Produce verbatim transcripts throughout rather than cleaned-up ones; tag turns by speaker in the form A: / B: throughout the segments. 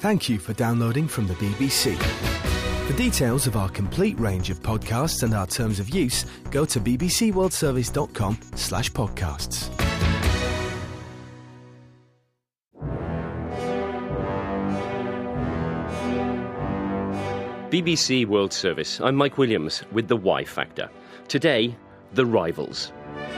A: Thank you for downloading from the B B C. For details of our complete range of podcasts and our terms of use, go to bbcworldservice.com slash podcasts.
B: B B C World Service. I'm Mike Williams with The Y Factor. Today, the rivals.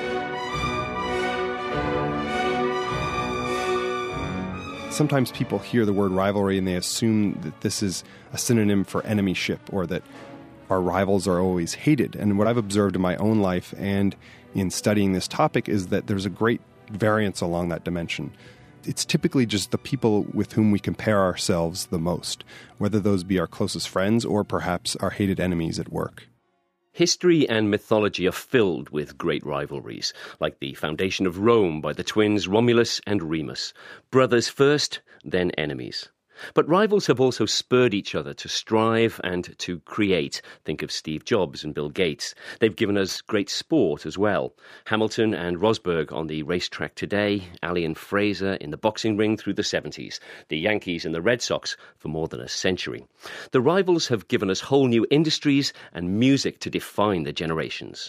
C: Sometimes people hear the word rivalry and they assume that this is a synonym for enemyship or that our rivals are always hated. And what I've observed in my own life and in studying this topic is that there's a great variance along that dimension. It's typically just the people with whom we compare ourselves the most, whether those be our closest friends or perhaps our hated enemies at work.
B: History and mythology are filled with great rivalries, like the foundation of Rome by the twins Romulus and Remus. Brothers first, then enemies. But rivals have also spurred each other to strive and to create. Think of Steve Jobs and Bill Gates. They've given us great sport as well. Hamilton and Rosberg on the racetrack today, Ali and Fraser in the boxing ring through the seventies, the Yankees and the Red Sox for more than a century. The rivals have given us whole new industries and music to define the generations.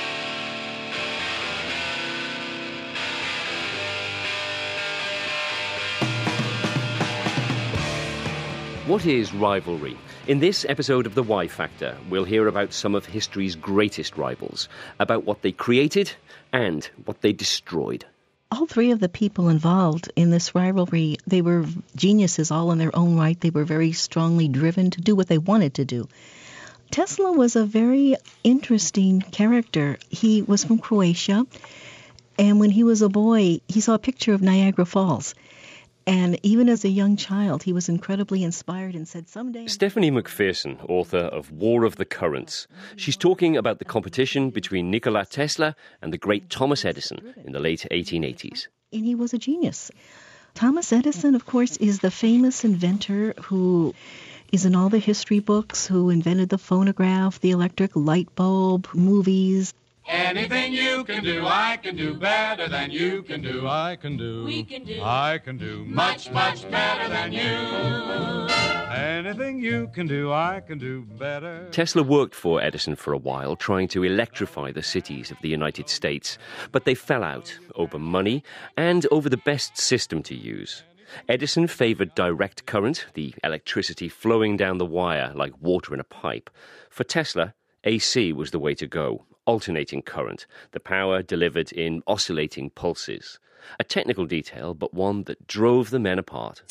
B: What is rivalry? In this episode of The Y Factor, we'll hear about some of history's greatest rivals, about what they created and what they destroyed.
D: All three of the people involved in this rivalry, they were geniuses all in their own right. They were very strongly driven to do what they wanted to do. Tesla was a very interesting character. He was from Croatia, and when he was a boy, he saw a picture of Niagara Falls. And even as a young child, he was incredibly inspired and said, someday...
B: Stephanie McPherson, author of War of the Currents. She's talking about the competition between Nikola Tesla and the great Thomas Edison in the late eighteen eighties.
D: And he was a genius. Thomas Edison, of course, is the famous inventor who is in all the history books, who invented the phonograph, the electric light bulb, movies.
E: Anything you can do, I can do better than you can do. I can do,
F: we can do,
E: I can do much, much better than you. Anything you can do, I can do better.
B: Tesla worked for Edison for a while, trying to electrify the cities of the United States. But they fell out over money and over the best system to use. Edison favored direct current, the electricity flowing down the wire like water in a pipe. For Tesla, A C was the way to go. Alternating current, the power delivered in oscillating pulses. A technical detail, but one that drove the men apart.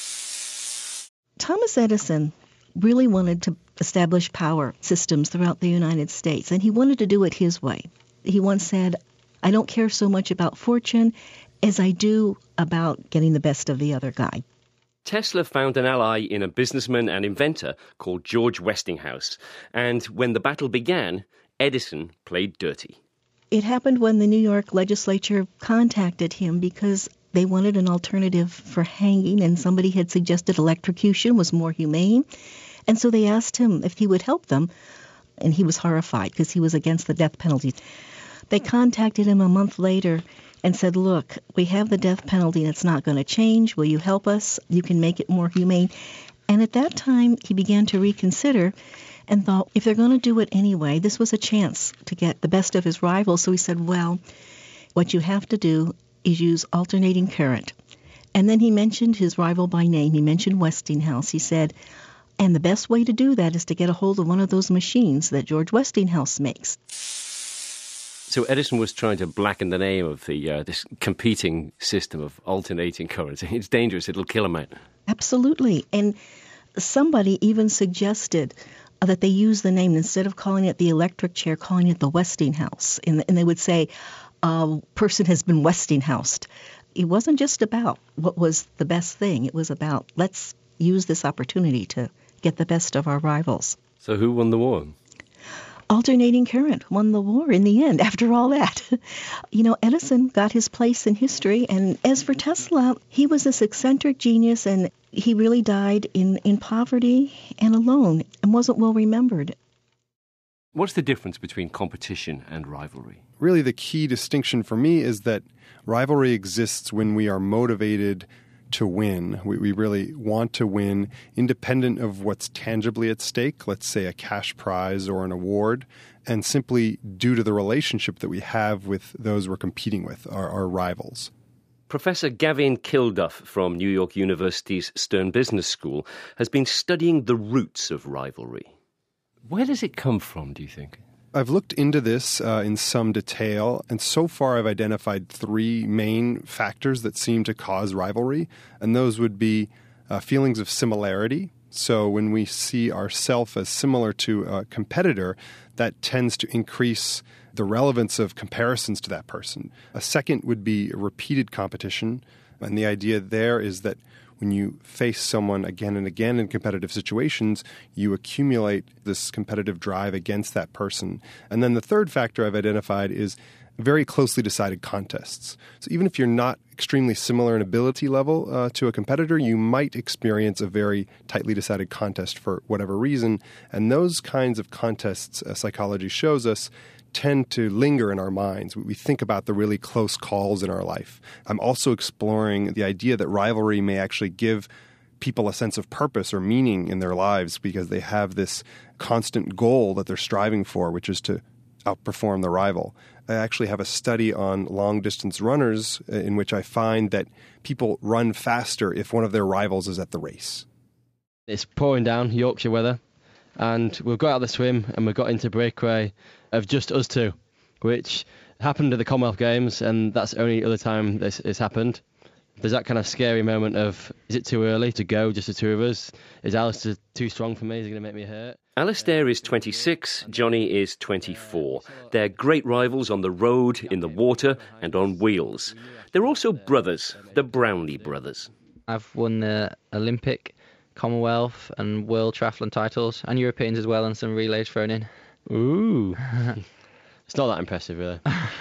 D: Thomas Edison really wanted to establish power systems throughout the United States, and he wanted to do it his way. He once said, I don't care so much about fortune as I do about getting the best of the other guy.
B: Tesla found an ally in a businessman and inventor called George Westinghouse, and when the battle began, Edison played dirty.
D: It happened when the New York legislature contacted him because they wanted an alternative for hanging, and somebody had suggested electrocution was more humane. And so they asked him if he would help them, and he was horrified because he was against the death penalty. They contacted him a month later and said, look, we have the death penalty and it's not going to change. Will you help us? You can make it more humane. And at that time, he began to reconsider and thought, if they're going to do it anyway, this was a chance to get the best of his rivals. So he said, well, what you have to do is use alternating current. And then he mentioned his rival by name. He mentioned Westinghouse. He said, and the best way to do that is to get a hold of one of those machines that George Westinghouse makes.
B: So Edison was trying to blacken the name of the uh, this competing system of alternating current. It's dangerous. It'll kill him out.
D: Absolutely. And somebody even suggested that they use the name, instead of calling it the electric chair, calling it the Westinghouse. And, and they would say, a uh, person has been Westinghoused. It wasn't just about what was the best thing. It was about, let's use this opportunity to get the best of our rivals.
B: So who won the war?
D: Alternating current won the war in the end, after all that. You know, Edison got his place in history, and as for Tesla, he was this eccentric genius, and he really died in, in poverty and alone and wasn't well remembered.
B: What's the difference between competition and rivalry?
C: Really, the key distinction for me is that rivalry exists when we are motivated to win. We, we really want to win independent of what's tangibly at stake, let's say a cash prize or an award, and simply due to the relationship that we have with those we're competing with, our, our rivals.
B: Professor Gavin Kilduff from New York University's Stern Business School has been studying the roots of rivalry. Where does it come from, do you think?
C: I've looked into this uh, in some detail, and so far I've identified three main factors that seem to cause rivalry, and those would be uh, feelings of similarity. So when we see ourselves as similar to a competitor, that tends to increase the relevance of comparisons to that person. A second would be repeated competition, and the idea there is that when you face someone again and again in competitive situations, you accumulate this competitive drive against that person. And then the third factor I've identified is very closely decided contests. So even if you're not extremely similar in ability level uh, to a competitor, you might experience a very tightly decided contest for whatever reason. And those kinds of contests, uh, psychology shows us, tend to linger in our minds. We think about the really close calls in our life. I'm also exploring the idea that rivalry may actually give people a sense of purpose or meaning in their lives because they have this constant goal that they're striving for, which is to outperform the rival. I actually have a study on long-distance runners in which I find that people run faster if one of their rivals is at the race.
F: It's pouring down, Yorkshire weather, and we've got out of the swim and we've got into breakaway of just us two, which happened at the Commonwealth Games, and that's the only other time this has happened. There's that kind of scary moment of, is it too early to go, just the two of us? Is Alistair too strong for me? Is he going to make me hurt?
B: Alistair is twenty-six, Johnny is twenty-four. They're great rivals on the road, in the water, and on wheels. They're also brothers, the Brownlee brothers.
G: I've won the Olympic, Commonwealth, and World Triathlon titles, and Europeans as well, and some relays thrown in.
F: Ooh. It's not that impressive, really.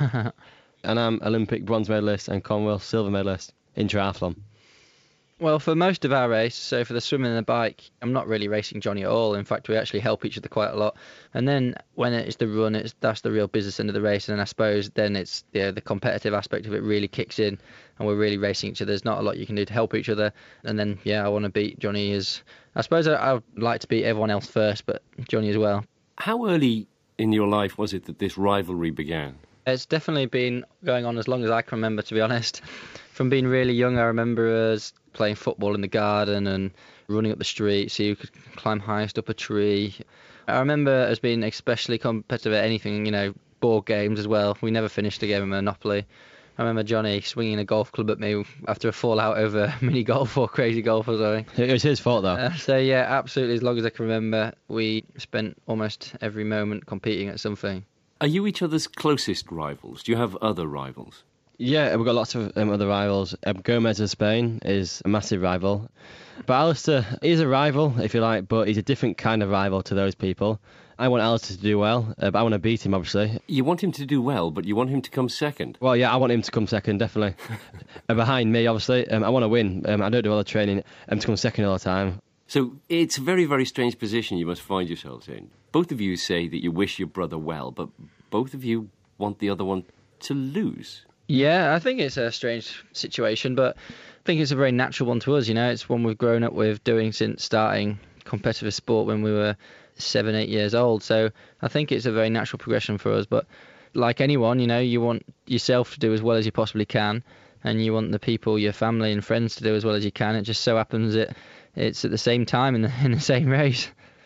F: And I'm Olympic bronze medalist and Commonwealth silver medalist in triathlon.
G: Well, for most of our race, so for the swimming and the bike, I'm not really racing Johnny at all. In fact, we actually help each other quite a lot. And then when it's the run, it's that's the real business end of the race. And I suppose then it's yeah, the competitive aspect of it really kicks in, and we're really racing each other. There's not a lot you can do to help each other. And then, yeah, I want to beat Johnny. As I suppose I, I would like to beat everyone else first, but Johnny as well.
B: How early in your life was it that this rivalry began?
G: It's definitely been going on as long as I can remember, to be honest. From being really young, I remember us playing football in the garden and running up the street so you could climb highest up a tree. I remember us being especially competitive at anything, you know, board games as well. We never finished a game of Monopoly. I remember Johnny swinging a golf club at me after a fallout over mini golf or crazy golf or something.
F: It was his fault, though.
G: Uh, so, yeah, absolutely, as long as I can remember, we spent almost every moment competing at something.
B: Are you each other's closest rivals? Do you have other rivals?
F: Yeah, we've got lots of um, other rivals. Um, Gomez of Spain is a massive rival. But Alistair is a rival, if you like, but he's a different kind of rival to those people. I want Alistair to do well, uh, but I want to beat him, obviously.
B: You want him to do well, but you want him to come second?
F: Well, yeah, I want him to come second, definitely. uh, behind me, obviously. Um, I want to win. Um, I don't do all the training um, to come second all the time.
B: So it's a very, very strange position you must find yourselves in. Both of you say that you wish your brother well, but both of you want the other one to lose.
G: Yeah, I think it's a strange situation, but I think it's a very natural one to us, you know. It's one we've grown up with doing since starting competitive sport when we were seven, eight years old. So I think it's a very natural progression for us. But like anyone, you know, you want yourself to do as well as you possibly can, and you want the people, your family and friends to do as well as you can. It just so happens that it's at the same time in the, in the same race.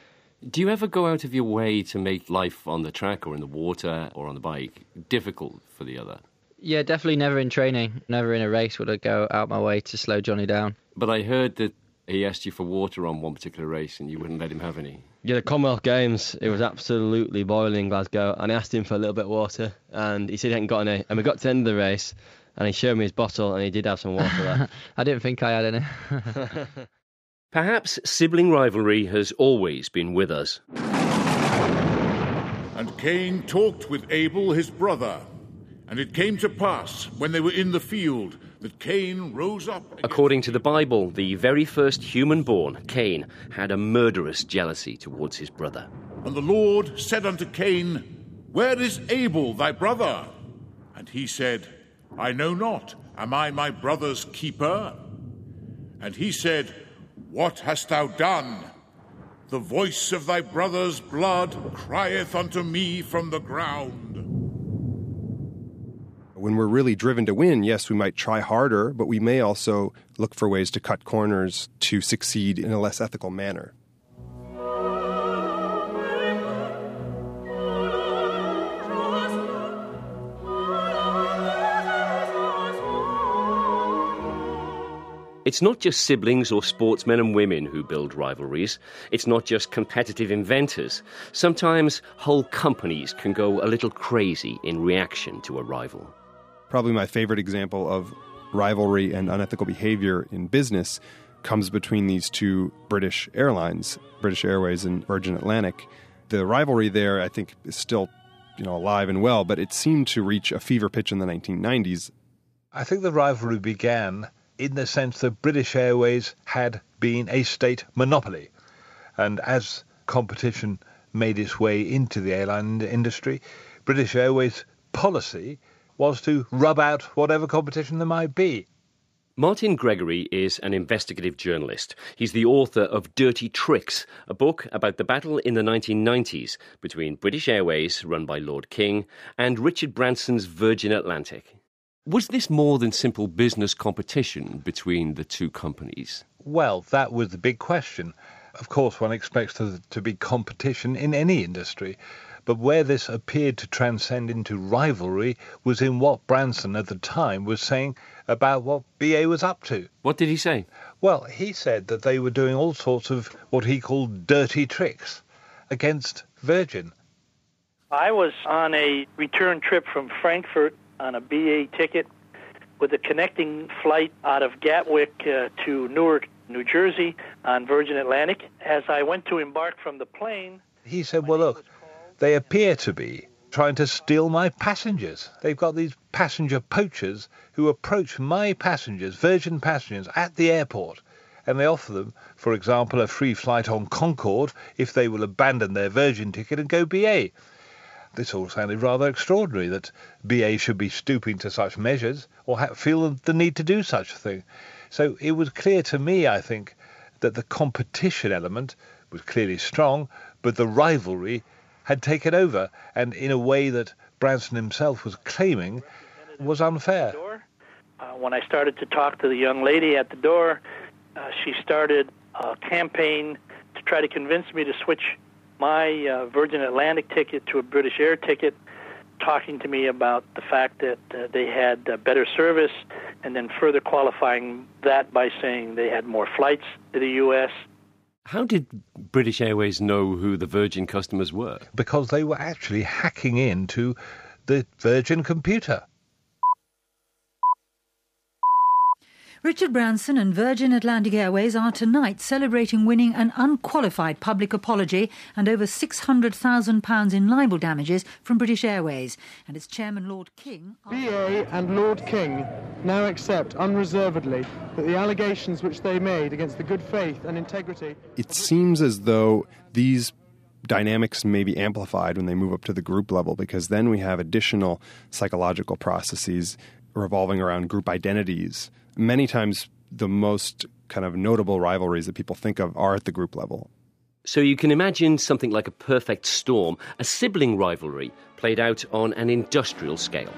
B: Do you ever go out of your way to make life on the track or in the water or on the bike difficult for the other?
G: Yeah, definitely never in training, never in a race would I go out my way to slow Johnny down.
B: But I heard that he asked you for water on one particular race and you wouldn't let him have any.
F: Yeah, the Commonwealth Games, it was absolutely boiling in Glasgow, and I asked him for a little bit of water, and he said he hadn't got any. And we got to the end of the race, and he showed me his bottle, and he did have some water there.
G: I didn't think I had any.
B: Perhaps sibling rivalry has always been with us.
H: And Cain talked with Abel his brother. And it came to pass, when they were in the field, that Cain rose up...
B: According to the Bible, the very first human born, Cain, had a murderous jealousy towards his brother.
H: And the Lord said unto Cain, Where is Abel thy brother? And he said, I know not. Am I my brother's keeper? And he said, "What hast thou done? The voice of thy brother's blood crieth unto me from the ground."
C: When we're really driven to win, yes, we might try harder, but we may also look for ways to cut corners to succeed in a less ethical manner.
B: It's not just siblings or sportsmen and women who build rivalries. It's not just competitive inventors. Sometimes whole companies can go a little crazy in reaction to a rival.
C: Probably my favorite example of rivalry and unethical behavior in business comes between these two British airlines, British Airways and Virgin Atlantic. The rivalry there, I think, is still, you know, alive and well, but it seemed to reach a fever pitch in the nineteen nineties.
I: I think the rivalry began in the sense that British Airways had been a state monopoly. And as competition made its way into the airline industry, British Airways' policy was to rub out whatever competition there might be.
B: Martin Gregory is an investigative journalist. He's the author of Dirty Tricks, a book about the battle in the nineteen nineties between British Airways, run by Lord King, and Richard Branson's Virgin Atlantic. Was this more than simple business competition between the two companies?
I: Well, that was the big question. Of course, one expects there to be competition in any industry, but where this appeared to transcend into rivalry was in what Branson at the time was saying about what B A was up to.
B: What did he say?
I: Well, he said that they were doing all sorts of what he called dirty tricks against Virgin.
J: I was on a return trip from Frankfurt on a B A ticket with a connecting flight out of Gatwick uh, to Newark, New Jersey on Virgin Atlantic. As I went to embark from the plane...
I: He said, well, look, they appear to be trying to steal my passengers. They've got these passenger poachers who approach my passengers, Virgin passengers, at the airport, and they offer them, for example, a free flight on Concorde if they will abandon their Virgin ticket and go B A. This all sounded rather extraordinary, that B A should be stooping to such measures or ha- feel the need to do such a thing. So it was clear to me, I think, that the competition element was clearly strong, but the rivalry had taken over, and in a way that Branson himself was claiming was unfair.
J: Uh, when I started to talk to the young lady at the door, uh, she started a campaign to try to convince me to switch my uh, Virgin Atlantic ticket to a British Air ticket, talking to me about the fact that uh, they had uh, better service, and then further qualifying that by saying they had more flights to the U S.
B: How did British Airways know who the Virgin customers were?
I: Because they were actually hacking into the Virgin computer.
K: Richard Branson and Virgin Atlantic Airways are tonight celebrating winning an unqualified public apology and over six hundred thousand pounds in libel damages from British Airways. And its chairman, Lord King...
L: B A and Lord King now accept unreservedly that the allegations which they made against the good faith and integrity...
C: It seems as though these dynamics may be amplified when they move up to the group level, because then we have additional psychological processes revolving around group identities. Many times the most kind of notable rivalries that people think of are at the group level.
B: So you can imagine something like a perfect storm, a sibling rivalry played out on an industrial scale.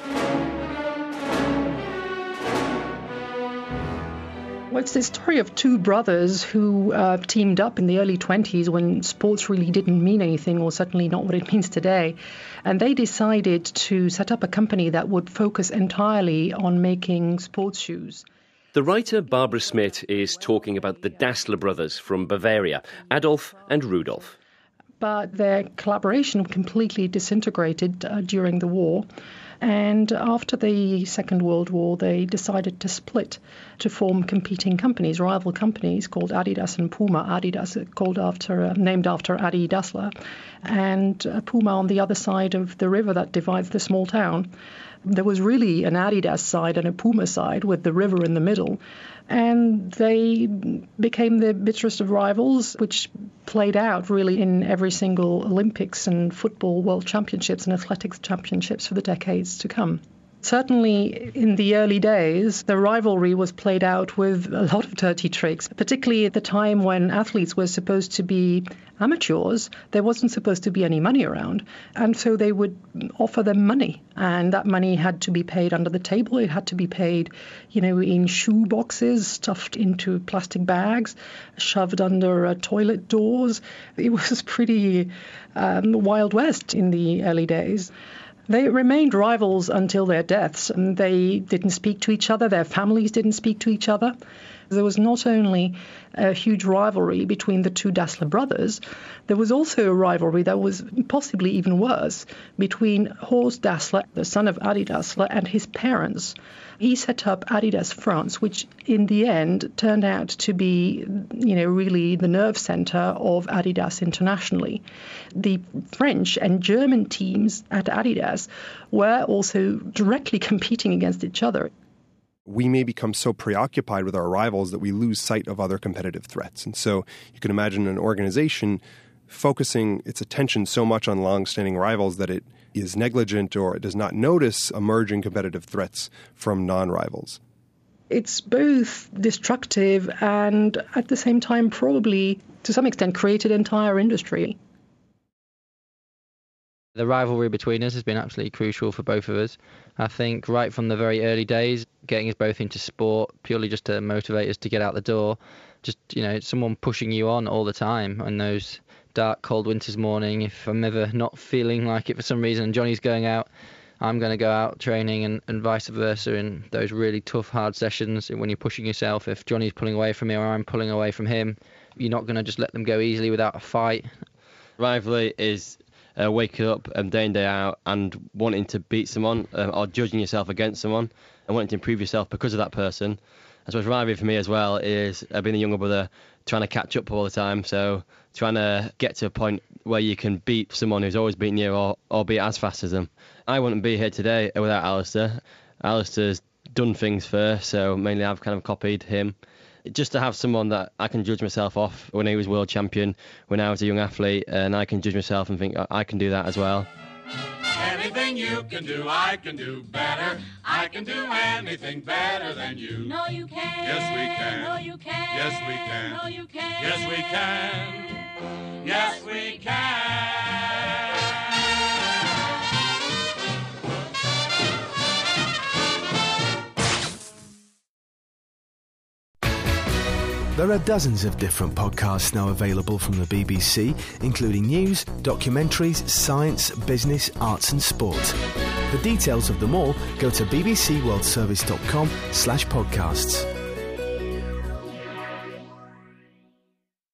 M: Well, it's the story of two brothers who uh, teamed up in the early twenties when sports really didn't mean anything, or certainly not what it means today. And they decided to set up a company that would focus entirely on making sports shoes.
B: The writer Barbara Smith is talking about the Dassler brothers from Bavaria, Adolf and Rudolf.
M: But their collaboration completely disintegrated uh, during the war. And after the Second World War, they decided to split to form competing companies, rival companies called Adidas and Puma. Adidas called after, uh, named after Adi Dassler, and uh, Puma on the other side of the river that divides the small town. There was really an Adidas side and a Puma side with the river in the middle. And they became the bitterest of rivals, which played out really in every single Olympics and football world championships and athletics championships for the decades to come. Certainly in the early days, the rivalry was played out with a lot of dirty tricks, particularly at the time when athletes were supposed to be amateurs. There wasn't supposed to be any money around, and so they would offer them money, and that money had to be paid under the table. It had to be paid, you know, in shoe boxes, stuffed into plastic bags, shoved under uh, toilet doors. It was pretty um, Wild West in the early days. They remained rivals until their deaths, and they didn't speak to each other. Their families didn't speak to each other. There was not only a huge rivalry between the two Dassler brothers, there was also a rivalry that was possibly even worse between Horst Dassler, the son of Adi Dassler, and his parents. He set up Adidas France, which in the end turned out to be, you know, really the nerve center of Adidas internationally. The French and German teams at Adidas were also directly competing against each other.
C: We may become so preoccupied with our rivals that we lose sight of other competitive threats. And so you can imagine an organization focusing its attention so much on long-standing rivals that it is negligent or it does not notice emerging competitive threats from non-rivals.
M: It's both destructive and at the same time probably to some extent created an entire industry.
G: The rivalry between us has been absolutely crucial for both of us. I think right from the very early days, getting us both into sport purely just to motivate us to get out the door. Just, you know, someone pushing you on all the time on those dark, cold winter's morning. If I'm ever not feeling like it for some reason, Johnny's going out, I'm going to go out training, and, and vice versa in those really tough, hard sessions when you're pushing yourself. If Johnny's pulling away from me or I'm pulling away from him, you're not going to just let them go easily without a fight.
F: Rivalry is uh, waking up um, day in, day out and wanting to beat someone uh, or judging yourself against someone and wanting to improve yourself because of that person. I suppose rivalry for me as well is uh, being a younger brother, trying to catch up all the time. So trying to get to a point where you can beat someone who's always beaten you or, or be as fast as them. I wouldn't be here today without Alistair. Alistair's done things first, so mainly I've kind of copied him. Just to have someone that I can judge myself off when he was world champion, when I was a young athlete, and I can judge myself and think I can do that as well.
E: Anything you can do, I can do better. I can do anything better than you.
N: No, you can.
E: Yes, we can.
N: No, you can.
E: Yes, we can.
N: No, you can.
E: Yes, we can. Yes, we can.
A: There are dozens of different podcasts now available from the B B C, including news, documentaries, science, business, arts and sport. For details of them all, go to bbcworldservice.com slash podcasts.